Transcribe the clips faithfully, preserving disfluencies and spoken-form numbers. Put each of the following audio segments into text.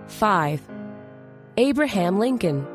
five. Abraham Lincoln.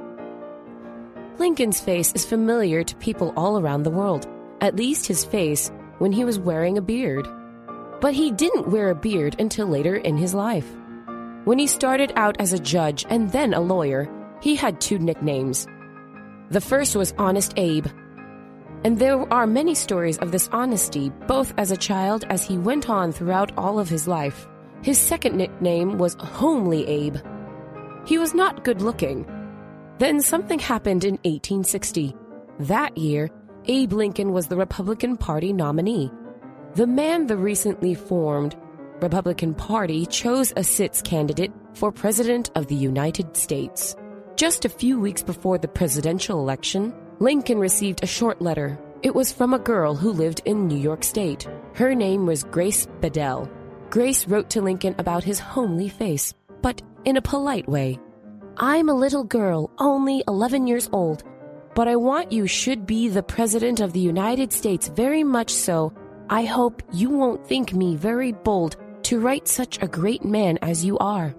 Lincoln's face is familiar to people all around the world, at least his face when he was wearing a beard. But he didn't wear a beard until later in his life. When he started out as a judge and then a lawyer, he had two nicknames. The first was Honest Abe, and there are many stories of this honesty, both as a child as he went on throughout all of his life. His second nickname was Homely Abe. He was not good looking. Then something happened in eighteen sixty. That year, Abe Lincoln was the Republican Party nominee. The man the recently formed Republican Party chose a sitz candidate for President of the United States. Just a few weeks before the presidential election, Lincoln received a short letter. It was from a girl who lived in New York State. Her name was Grace Bedell. Grace wrote to Lincoln about his homely face, but in a polite way. I'm a little girl, only eleven years old, but I want you should be the President of the United States very much so. I hope you won't think me very bold to write such a great man as you are.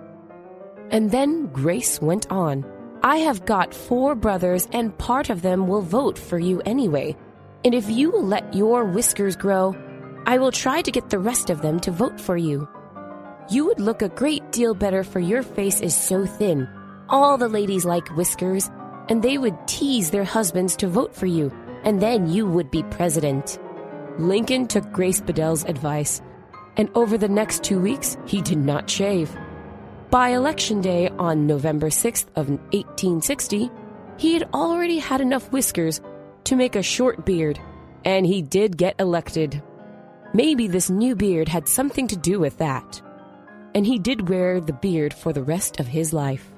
And then Grace went on. I have got four brothers, and part of them will vote for you anyway. And if you will let your whiskers grow, I will try to get the rest of them to vote for you. You would look a great deal better, for your face is so thin. All the ladies like whiskers, and they would tease their husbands to vote for you, and then you would be president. Lincoln took Grace Bedell's advice, and over the next two weeks, he did not shave. By Election Day on November sixth of eighteen sixty, he had already had enough whiskers to make a short beard, and he did get elected. Maybe this new beard had something to do with that. And he did wear the beard for the rest of his life.